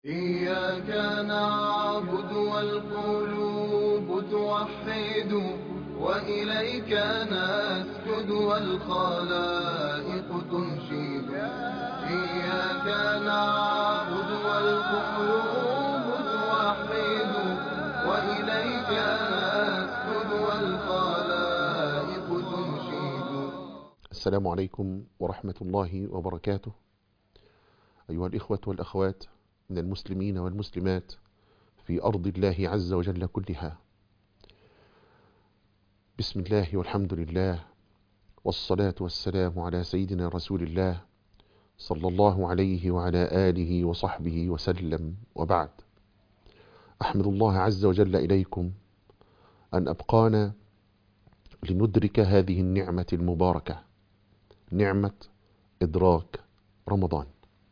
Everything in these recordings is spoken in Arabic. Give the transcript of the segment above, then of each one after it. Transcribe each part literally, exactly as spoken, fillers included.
إياك نعبد والقلوب توحد، وإليك نسجد والخلائق تنشد. إياك نعبد والقلوب توحد، وإليك نسجد والخلائق تنشد. السلام عليكم ورحمة الله وبركاته. أيها الإخوة والأخوات من المسلمين والمسلمات في أرض الله عز وجل كلها، بسم الله والحمد لله، والصلاة والسلام على سيدنا رسول الله صلى الله عليه وعلى آله وصحبه وسلم، وبعد. أحمد الله عز وجل إليكم أن أبقانا لندرك هذه النعمة المباركة، نعمة إدراك رمضان.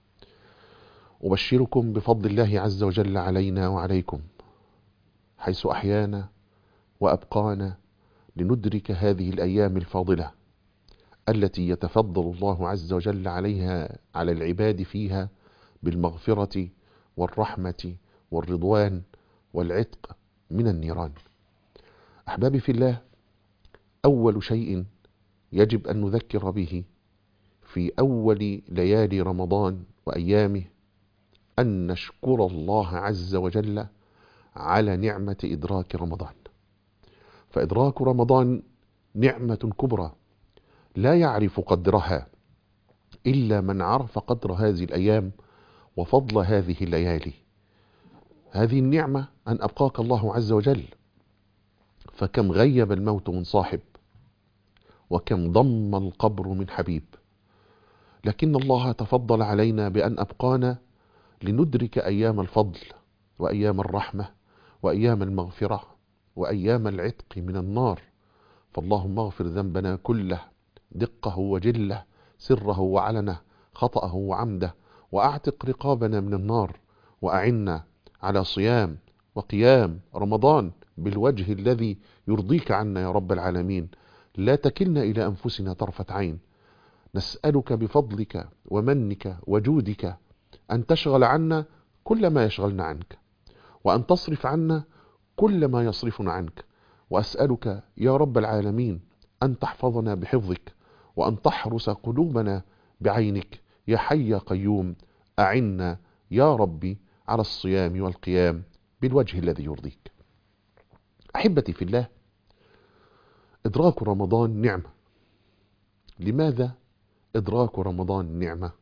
أبشركم بفضل الله عز وجل علينا وعليكم، حيث أحيانا وأبقانا لندرك هذه الأيام الفاضلة التي يتفضل الله عز وجل عليها على العباد فيها بالمغفرة والرحمة والرضوان والعتق من النيران. أحبابي في الله، أول شيء يجب أن نذكر به في أول ليالي رمضان وأيامه أن نشكر الله عز وجل على نعمة إدراك رمضان. فإدراك رمضان نعمة كبرى لا يعرف قدرها إلا من عرف قدر هذه الأيام وفضل هذه الليالي. هذه النعمة أن أبقاك الله عز وجل، فكم غيب الموت من صاحب، وكم ضم القبر من حبيب، لكن الله تفضل علينا بأن أبقانا لندرك أيام الفضل وأيام الرحمة وأيام المغفرة وأيام العتق من النار. فاللهم اغفر ذنبنا كله، دقه وجله، سره وعلنه، خطأه وعمده، وأعتق رقابنا من النار، وأعنا على صيام وقيام رمضان بالوجه الذي يرضيك عنا يا رب العالمين. لا تكلنا إلى أنفسنا طرفة عين. نسألك بفضلك ومنك وجودك أن تشغل عنا كل ما يشغلنا عنك، وأن تصرف عنا كل ما يصرفنا عنك. وأسألك يا رب العالمين أن تحفظنا بحفظك، وأن تحرس قلوبنا بعينك يا حي يا قيوم. أعنا يا ربي على الصيام والقيام بالوجه الذي يرضيك. أحبتي في الله، إدراك رمضان نعمة. لماذا إدراك رمضان نعمة؟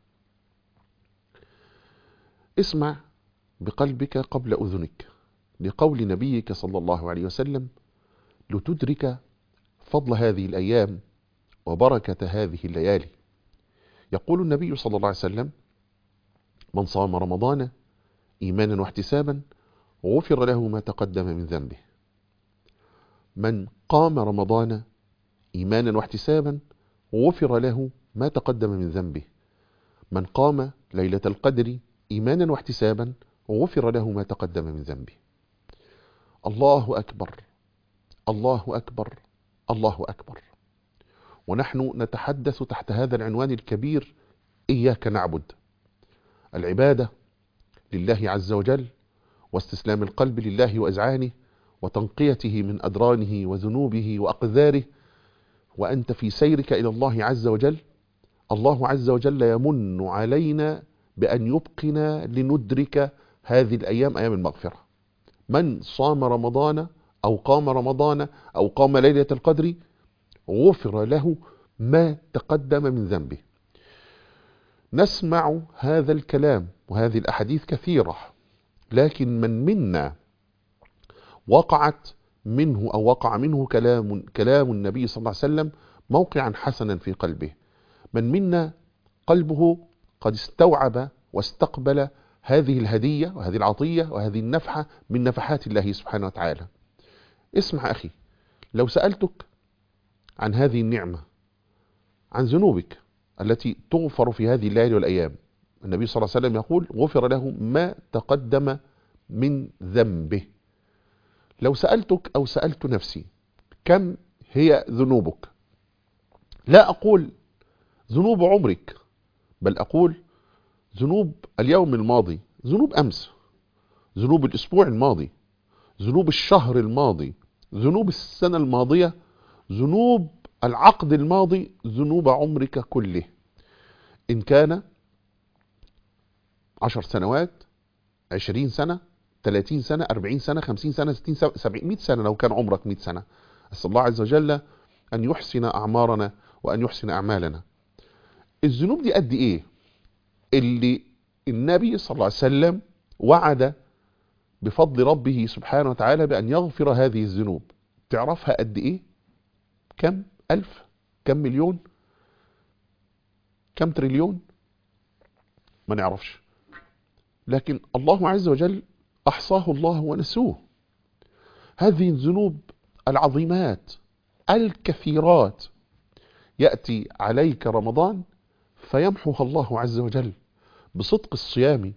اسمع بقلبك قبل أذنك لقول نبيك صلى الله عليه وسلم لتدرك فضل هذه الأيام وبركة هذه الليالي. يقول النبي صلى الله عليه وسلم: من صام رمضان إيمانا واحتسابا غفر له ما تقدم من ذنبه. من قام رمضان إيمانا واحتسابا غفر له ما تقدم من ذنبه. من قام ليلة القدر إيمانا واحتسابا غفر له ما تقدم من ذنبه. الله أكبر، الله أكبر، الله أكبر. ونحن نتحدث تحت هذا العنوان الكبير: إياك نعبد. العبادة لله عز وجل، واستسلام القلب لله وإذعانه، وتنقيته من أدرانه وذنوبه وأقذاره. وأنت في سيرك إلى الله عز وجل، الله عز وجل يمن علينا بأن يبقنا لندرك هذه الأيام، أيام المغفرة. من صام رمضان أو قام رمضان أو قام ليلة القدر غفر له ما تقدم من ذنبه. نسمع هذا الكلام وهذه الأحاديث كثيرة، لكن من منا وقعت منه أو وقع منه كلام كلام النبي صلى الله عليه وسلم موقعا حسنا في قلبه؟ من منا قلبه قد استوعب واستقبل هذه الهدية وهذه العطية وهذه النفحة من نفحات الله سبحانه وتعالى؟ اسمع أخي، لو سألتك عن هذه النعمة، عن ذنوبك التي تغفر في هذه الليالي والأيام، النبي صلى الله عليه وسلم يقول: غفر له ما تقدم من ذنبه. لو سألتك أو سألت نفسي كم هي ذنوبك، لا أقول ذنوب عمرك، بل أقول ذنوب اليوم الماضي، ذنوب أمس، ذنوب الأسبوع الماضي، ذنوب الشهر الماضي، ذنوب السنة الماضية، ذنوب العقد الماضي، ذنوب عمرك كله، إن كان عشر سنوات، عشرين سنة، ثلاثين سنة، أربعين سنة، خمسين سنة، ستين سنة، سبعين، مئة سنة، لو كان عمرك مئة سنة. أسأل الله عز وجل أن يحسن أعمارنا وأن يحسن أعمالنا. الذنوب دي قد إيه اللي النبي صلى الله عليه وسلم وعد بفضل ربه سبحانه وتعالى بأن يغفر هذه الذنوب؟ تعرفها قد إيه؟ كم ألف؟ كم مليون؟ كم تريليون؟ ما نعرفش، لكن الله عز وجل أحصاه الله ونسوه. هذه الذنوب العظيمات الكثيرات يأتي عليك رمضان فيمحوها الله عز وجل بصدق الصيام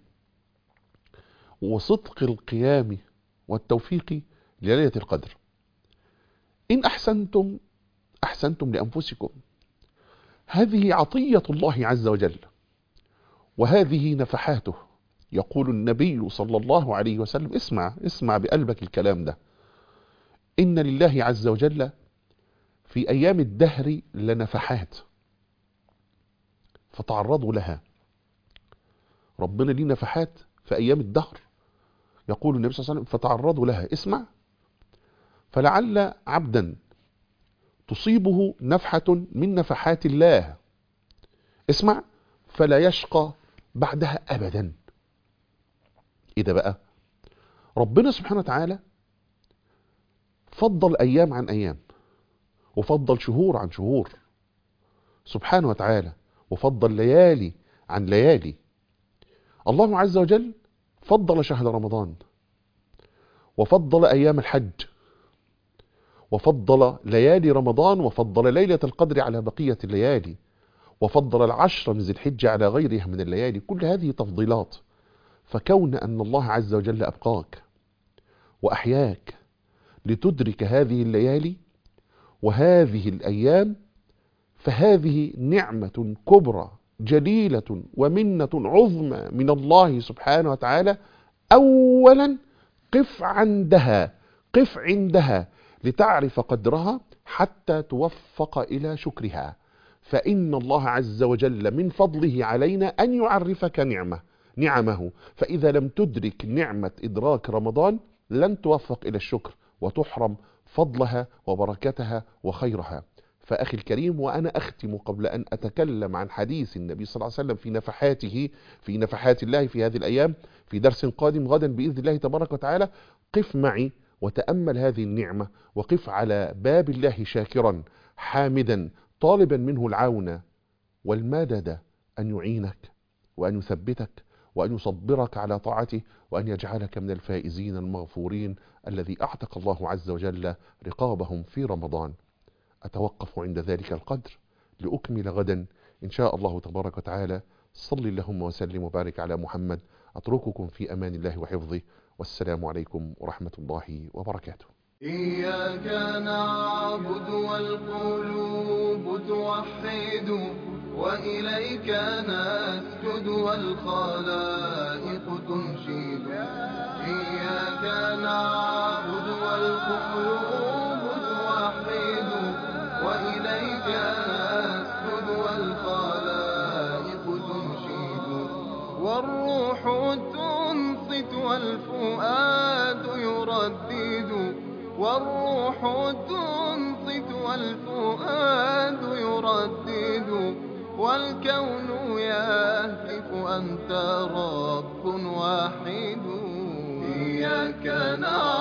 وصدق القيام والتوفيق لليلة القدر. إن أحسنتم أحسنتم لأنفسكم. هذه عطية الله عز وجل، وهذه نفحاته. يقول النبي صلى الله عليه وسلم، اسمع اسمع بقلبك الكلام ده، إن لله عز وجل في أيام الدهر لنفحات فتعرضوا لها. ربنا ليه نفحات في أيام الدهر، يقول النبي صلى الله عليه وسلم فتعرضوا لها. اسمع، فلعل عبدا تصيبه نفحة من نفحات الله، اسمع، فلا يشقى بعدها أبدا. إيه ده بقى؟ ربنا سبحانه وتعالى فضل أيام عن أيام، وفضل شهور عن شهور سبحانه وتعالى، وفضل ليالي عن ليالي. الله عز وجل فضل شهر رمضان، وفضل أيام الحج، وفضل ليالي رمضان، وفضل ليلة القدر على بقية الليالي، وفضل العشر من ذي الحجة على غيرها من الليالي. كل هذه تفضيلات. فكون أن الله عز وجل أبقاك وأحياك لتدرك هذه الليالي وهذه الأيام، فهذه نعمة كبرى جليلة ومنة عظمى من الله سبحانه وتعالى. أولا قف عندها، قف عندها لتعرف قدرها حتى توفق إلى شكرها. فإن الله عز وجل من فضله علينا أن يعرفك نعمة نعمه، فإذا لم تدرك نعمة إدراك رمضان لن توفق إلى الشكر وتحرم فضلها وبركتها وخيرها. فأخي الكريم، وأنا أختم قبل أن أتكلم عن حديث النبي صلى الله عليه وسلم في نفحاته في نفحات الله في هذه الأيام في درس قادم غدا بإذن الله تبارك وتعالى، قف معي وتأمل هذه النعمة، وقف على باب الله شاكرا حامدا طالبا منه العون والمدد أن يعينك وأن يثبتك وأن يصبرك على طاعته وأن يجعلك من الفائزين المغفورين الذي أعتق الله عز وجل رقابهم في رمضان. أتوقف عند ذلك القدر لأكمل غدا إن شاء الله تبارك وتعالى. صل اللهم وسلم وبارك على محمد. أترككم في أمان الله وحفظه، والسلام عليكم ورحمة الله وبركاته. إياك نعبد والقلوب توحد، وإليك نسجد والخلائق تنشد. إياك نعبد والقلوب توحد، وإليك نسجد والخلائق تنشد. والروح تنصت والفؤاد يردد، والروح تنصت والفؤاد يردد، والكون يهتف أنت رب واحد. إياك نعبد